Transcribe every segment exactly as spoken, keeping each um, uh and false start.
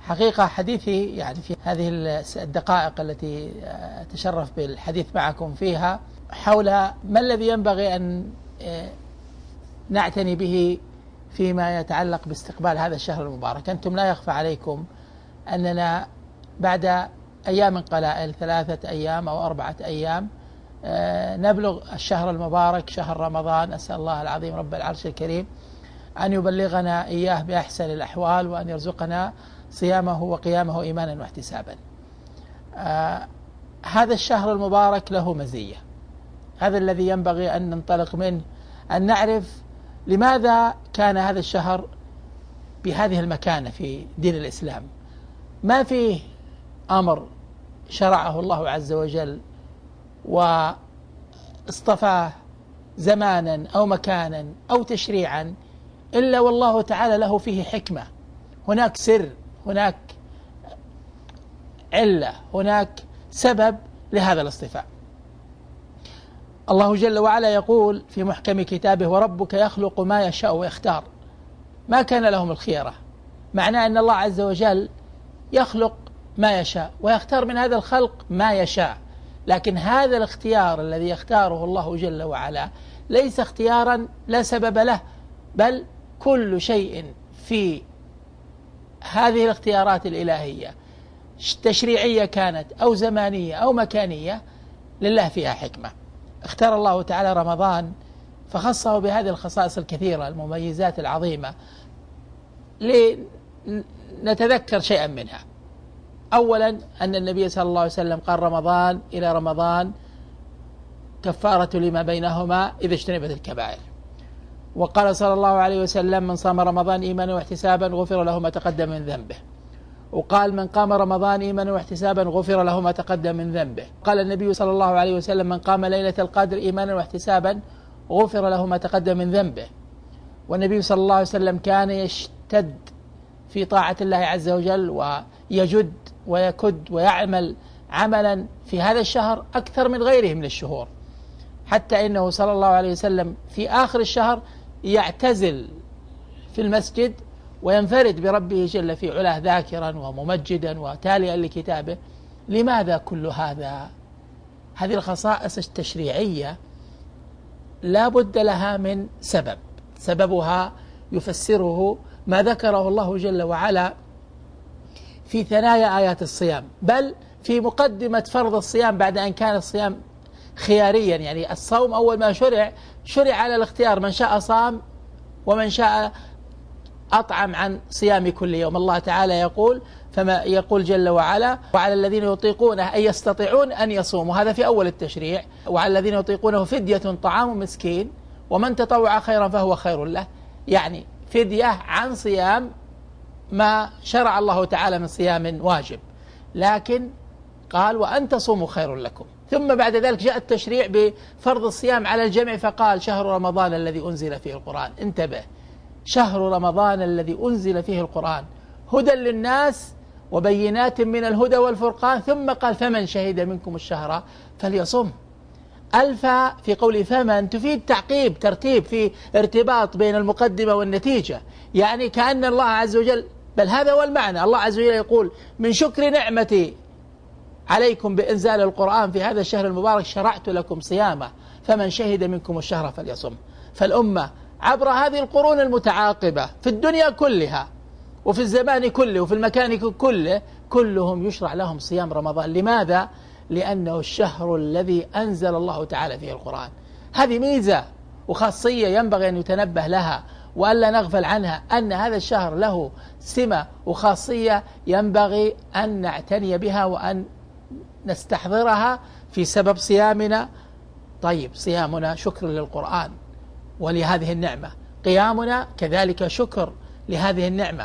حقيقة حديثي يعني في هذه الدقائق التي أتشرف بالحديث معكم فيها حول ما الذي ينبغي أن نعتني به فيما يتعلق باستقبال هذا الشهر المبارك. أنتم لا يخفى عليكم أننا بعد أيام قلائل، ثلاثة أيام أو أربعة أيام، نبلغ الشهر المبارك شهر رمضان. أسأل الله العظيم رب العرش الكريم أن يبلغنا إياه بأحسن الأحوال، وأن يرزقنا صيامه وقيامه إيمانا واحتسابا. آه هذا الشهر المبارك له مزية، هذا الذي ينبغي أن ننطلق منه، أن نعرف لماذا كان هذا الشهر بهذه المكانة في دين الإسلام. ما فيه أمر شرعه الله عز وجل واصطفاه زمانا أو مكانا أو تشريعا إلا والله تعالى له فيه حكمة، هناك سر، هناك علة، هناك سبب لهذا الاصطفاء. الله جل وعلا يقول في محكم كتابه: وربك يخلق ما يشاء ويختار. ما كان لهم الخيرة، معناه أن الله عز وجل يخلق ما يشاء ويختار من هذا الخلق ما يشاء، لكن هذا الاختيار الذي يختاره الله جل وعلا ليس اختيارا لا سبب له، بل كل شيء في هذه الاختيارات الإلهية تشريعية كانت أو زمانية أو مكانية لله فيها حكمة. اختار الله تعالى رمضان فخصه بهذه الخصائص الكثيرة المميزات العظيمة، لنتذكر شيئا منها. أولا أن النبي صلى الله عليه وسلم قال: رمضان إلى رمضان كفارة لما بينهما إذا اجتنبت الكبائر. وقال صلى الله عليه وسلم: من صام رمضان إيمانا واحتسابا غفر له ما تقدم من ذنبه. وقال: من قام رمضان إيمانا واحتسابا غفر له ما تقدم من ذنبه. قال النبي صلى الله عليه وسلم: من قام ليلة القدر إيمانا واحتسابا غفر له ما تقدم من ذنبه. والنبي صلى الله عليه وسلم كان يشتد في طاعة الله عز وجل ويجد ويكد ويعمل عملا في هذا الشهر أكثر من غيره من الشهور، حتى إنه صلى الله عليه وسلم في آخر الشهر يعتزل في المسجد وينفرد بربه جل في علاه ذاكرا وممجدا وتاليا لكتابه. لماذا كل هذا؟ هذه الخصائص التشريعية لا بد لها من سبب، سببها يفسره ما ذكره الله جل وعلا في ثنايا آيات الصيام، بل في مقدمة فرض الصيام بعد أن كان الصيام خياريا. يعني الصوم أول ما شرع شرع على الاختيار، من شاء صام ومن شاء أطعم عن صيام كل يوم. الله تعالى يقول فما يقول جل وعلا: وعلى الذين يطيقونه أن يستطيعون أن يصوموا، هذا في أول التشريع. وعلى الذين يطيقونه فدية طعام مسكين ومن تطوع خيرا فهو خير له، يعني فدية عن صيام ما شرع الله تعالى من صيام واجب، لكن قال: وأن تصوموا خير لكم. ثم بعد ذلك جاء التشريع بفرض الصيام على الجمع، فقال: شهر رمضان الذي أنزل فيه القرآن. انتبه، شهر رمضان الذي أنزل فيه القرآن هدى للناس وبينات من الهدى والفرقان. ثم قال: فمن شهد منكم الشهر فليصم. ألف في قول فمن تفيد تعقيب، ترتيب، في ارتباط بين المقدمة والنتيجة، يعني كأن الله عز وجل، بل هذا هو المعنى، الله عز وجل يقول: من شكر نعمتي عليكم بإنزال القرآن في هذا الشهر المبارك شرعت لكم صيامه فمن شهد منكم الشهر فليصم. فالأمة عبر هذه القرون المتعاقبة في الدنيا كلها وفي الزمان كله وفي المكان كله كلهم يشرع لهم صيام رمضان. لماذا؟ لأنه الشهر الذي أنزل الله تعالى فيه القرآن. هذه ميزة وخاصية ينبغي أن يتنبه لها وألا نغفل عنها، أن هذا الشهر له سمة وخاصية ينبغي أن نعتني بها وأن نستحضرها في سبب صيامنا. طيب، صيامنا شكر للقرآن ولهذه النعمة، قيامنا كذلك شكر لهذه النعمة،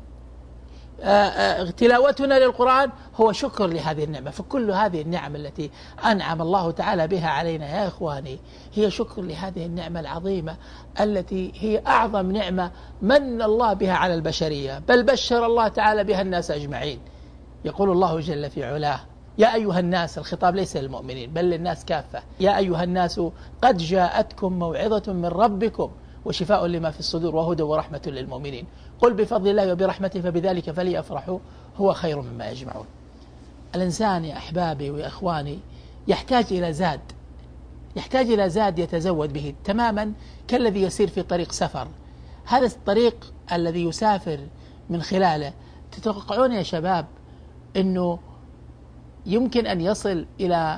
تلاوتنا للقرآن هو شكر لهذه النعمة. فكل هذه النعم التي أنعم الله تعالى بها علينا يا إخواني هي شكر لهذه النعمة العظيمة التي هي أعظم نعمة من الله بها على البشرية، بل بشر الله تعالى بها الناس أجمعين. يقول الله جل في علاه: يا أيها الناس، الخطاب ليس للمؤمنين بل للناس كافة، يا أيها الناس قد جاءتكم موعظة من ربكم وشفاء لما في الصدور وهدى ورحمة للمؤمنين. قل بفضل الله وبرحمته فبذلك فليفرحوا هو خير مما يجمعون. الإنسان يا أحبابي وإخواني يحتاج إلى زاد، يحتاج إلى زاد يتزود به تماما كالذي يسير في طريق سفر. هذا الطريق الذي يسافر من خلاله تتوقعون يا شباب أنه يمكن أن يصل إلى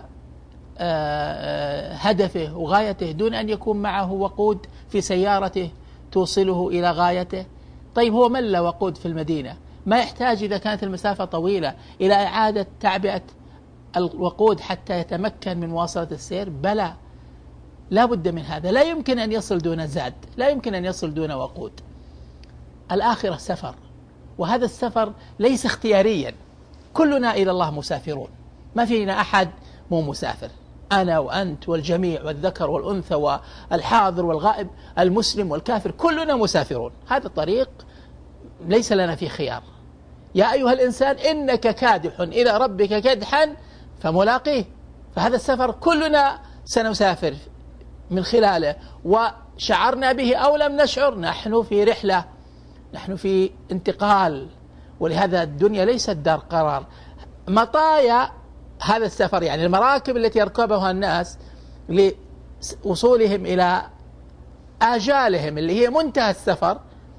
هدفه وغايته دون أن يكون معه وقود في سيارته توصله إلى غايته؟ طيب هو مل وقود في المدينة، ما يحتاج إذا كانت المسافة طويلة إلى إعادة تعبئة الوقود حتى يتمكن من مواصلة السير؟ بلى، لا بد من هذا. لا يمكن أن يصل دون زاد، لا يمكن أن يصل دون وقود. الآخرة سفر، وهذا السفر ليس اختياريا، كلنا إلى الله مسافرون، ما فينا أحد مو مسافر. أنا وأنت والجميع والذكر والأنثى والحاضر والغائب، المسلم والكافر، كلنا مسافرون. هذا الطريق ليس لنا فيه خيار. يا أيها الإنسان إنك كادح إلى ربك كدحا فملاقيه. فهذا السفر كلنا سنسافر من خلاله، وشعرنا به أو لم نشعر نحن في رحلة، نحن في انتقال. ولهذا الدنيا ليست دار قرار. مطايا هذا السفر يعني المراكب التي يركبها الناس لوصولهم إلى آجالهم اللي هي منتهى السفر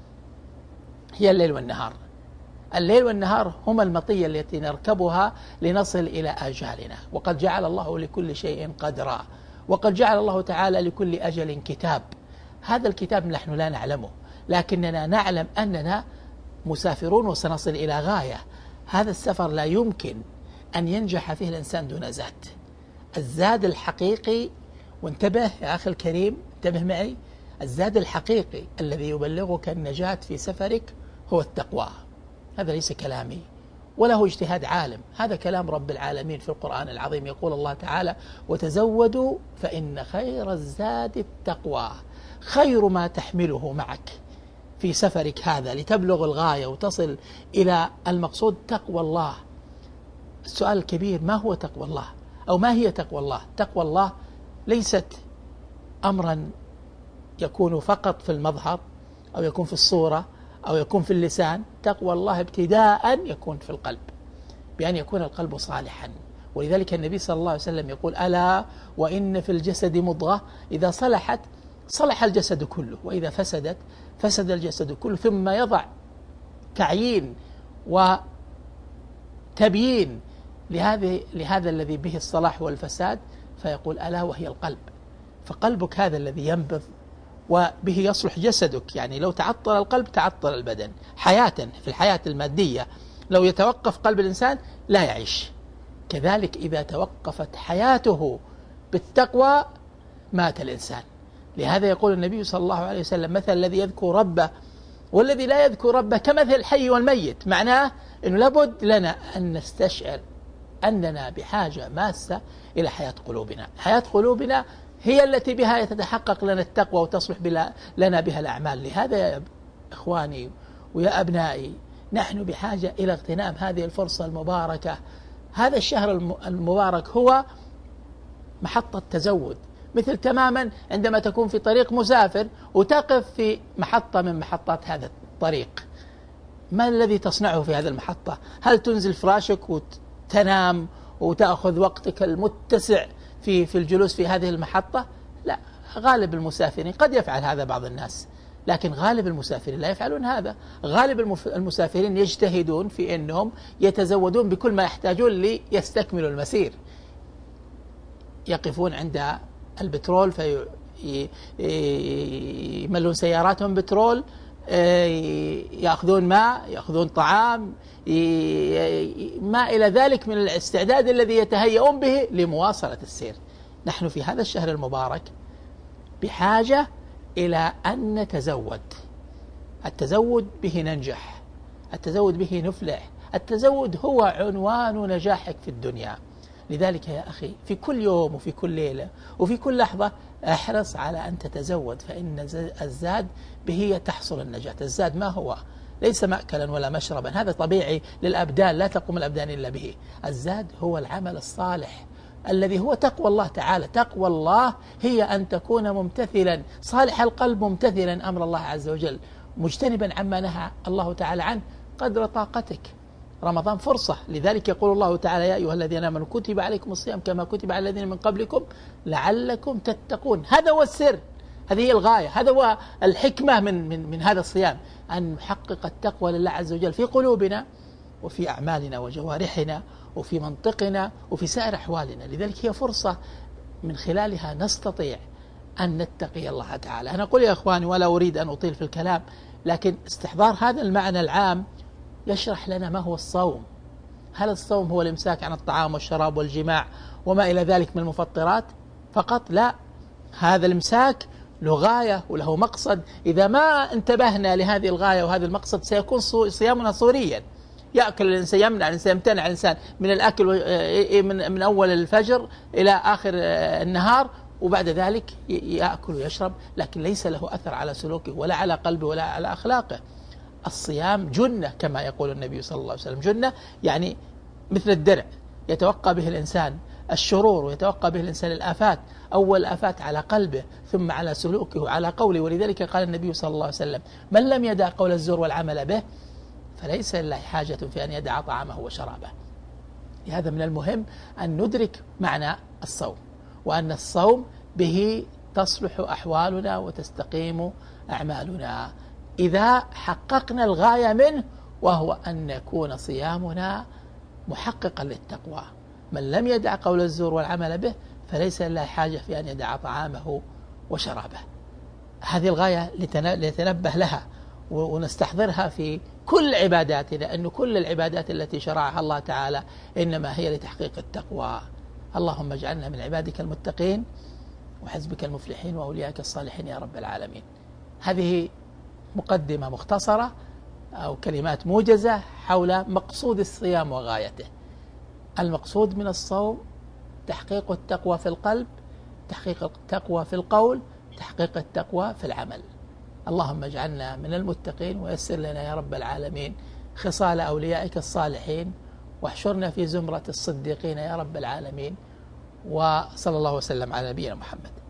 هي الليل والنهار. الليل والنهار هما المطية التي نركبها لنصل إلى آجالنا. وقد جعل الله لكل شيء قدرا، وقد جعل الله تعالى لكل أجل كتاب. هذا الكتاب نحن لا نعلمه، لكننا نعلم أننا مسافرون وسنصل إلى غاية. هذا السفر لا يمكن أن ينجح فيه الإنسان دون زاد. الزاد الحقيقي، وانتبه يا أخي الكريم، انتبه معي، الزاد الحقيقي الذي يبلغك النجاة في سفرك هو التقوى. هذا ليس كلامي ولا هو اجتهاد عالم، هذا كلام رب العالمين في القرآن العظيم. يقول الله تعالى: وتزودوا فإن خير الزاد التقوى. خير ما تحمله معك في سفرك هذا لتبلغ الغاية وتصل إلى المقصود تقوى الله. السؤال الكبير: ما هو تقوى الله؟ أو ما هي تقوى الله؟ تقوى الله ليست أمرا يكون فقط في المظهر أو يكون في الصورة أو يكون في اللسان. تقوى الله ابتداء يكون في القلب، بأن يكون القلب صالحا. ولذلك النبي صلى الله عليه وسلم يقول: ألا وإن في الجسد مضغة إذا صلحت صلح الجسد كله، وإذا فسدت فسد الجسد كله. ثم يضع تعيين وتبيين لهذه لهذا الذي به الصلاح والفساد، فيقول: ألا وهي القلب. فقلبك هذا الذي ينبض وبه يصلح جسدك. يعني لو تعطل القلب تعطل البدن حياة في الحياة المادية. لو يتوقف قلب الإنسان لا يعيش. كذلك إذا توقفت حياته بالتقوى مات الإنسان. لهذا يقول النبي صلى الله عليه وسلم: مثل الذي يذكر ربه والذي لا يذكر ربه كمثل الحي والميت. معناه أنه لابد لنا أن نستشعر أننا بحاجة ماسة إلى حياة قلوبنا. حياة قلوبنا هي التي بها يتحقق لنا التقوى وتصلح بلا لنا بها الأعمال. لهذا يا إخواني ويا أبنائي نحن بحاجة إلى اغتنام هذه الفرصة المباركة. هذا الشهر المبارك هو محطة تزود، مثل تماما عندما تكون في طريق مسافر وتقف في محطة من محطات هذا الطريق. ما الذي تصنعه في هذه المحطة؟ هل تنزل فراشك وتنام وتأخذ وقتك المتسع في في الجلوس في هذه المحطة؟ لا. غالب المسافرين قد يفعل هذا بعض الناس، لكن غالب المسافرين لا يفعلون هذا. غالب المسافرين يجتهدون في أنهم يتزودون بكل ما يحتاجون ليستكملوا المسير. يقفون عند البترول فيملون سياراتهم بترول، يأخذون ماء، يأخذون طعام، ما إلى ذلك من الاستعداد الذي يتهيئون به لمواصلة السير. نحن في هذا الشهر المبارك بحاجة إلى أن نتزود. التزود به ننجح، التزود به نفلح، التزود هو عنوان نجاحك في الدنيا. لذلك يا أخي في كل يوم وفي كل ليلة وفي كل لحظة احرص على أن تتزود، فإن الزاد به تحصل النجاة. الزاد ما هو؟ ليس مأكلا ولا مشربا، هذا طبيعي للأبدان، لا تقوم الأبدان إلا به. الزاد هو العمل الصالح الذي هو تقوى الله تعالى. تقوى الله هي أن تكون ممتثلا صالح القلب، ممتثلا أمر الله عز وجل، مجتنبا عما نهى الله تعالى عنه قدر طاقتك. رمضان فرصة، لذلك يقول الله تعالى: يا أيها الذين آمنوا كتب عليكم الصيام كما كتب على الذين من قبلكم لعلكم تتقون. هذا هو السر، هذه هي الغاية، هذا هو الحكمة من, من, من هذا الصيام، أن نحقق التقوى لله عز وجل في قلوبنا وفي أعمالنا وجوارحنا وفي منطقنا وفي سائر أحوالنا. لذلك هي فرصة من خلالها نستطيع أن نتقي الله تعالى. أنا أقول يا إخواني، ولا أريد أن أطيل في الكلام، لكن استحضار هذا المعنى العام يشرح لنا ما هو الصوم. هل الصوم هو الإمساك عن الطعام والشراب والجماع وما إلى ذلك من المفطرات فقط؟ لا، هذا الإمساك له غاية وله مقصد. إذا ما انتبهنا لهذه الغاية وهذا المقصد سيكون صيامنا صوريا. يأكل الإنسان، يمنع الإنسان، يمتنع الإنسان من الأكل من من أول الفجر إلى آخر النهار، وبعد ذلك يأكل ويشرب، لكن ليس له أثر على سلوكه ولا على قلبه ولا على أخلاقه. الصيام جنة كما يقول النبي صلى الله عليه وسلم، جنة يعني مثل الدرع يتوقى به الإنسان الشرور ويتوقى به الإنسان الآفات، أول الآفات على قلبه ثم على سلوكه وعلى قوله. ولذلك قال النبي صلى الله عليه وسلم: من لم يدع قول الزور والعمل به فليس لله حاجة في أن يدع طعامه وشرابه. لهذا من المهم أن ندرك معنى الصوم، وأن الصوم به تصلح أحوالنا وتستقيم أعمالنا إذا حققنا الغاية منه، وهو أن يكون صيامنا محققا للتقوى. من لم يدع قول الزور والعمل به فليس لله حاجة في أن يدع طعامه وشرابه. هذه الغاية لنتنبه لها ونستحضرها في كل عباداتنا، أن كل العبادات التي شرعها الله تعالى إنما هي لتحقيق التقوى. اللهم اجعلنا من عبادك المتقين وحزبك المفلحين وأوليائك الصالحين يا رب العالمين. هذه مقدمة مختصرة أو كلمات موجزة حول مقصود الصيام وغايته. المقصود من الصوم تحقيق التقوى في القلب، تحقيق التقوى في القول، تحقيق التقوى في العمل. اللهم اجعلنا من المتقين ويسر لنا يا رب العالمين خصال أوليائك الصالحين، واحشرنا في زمرة الصديقين يا رب العالمين. وصلى الله وسلم على نبينا محمد.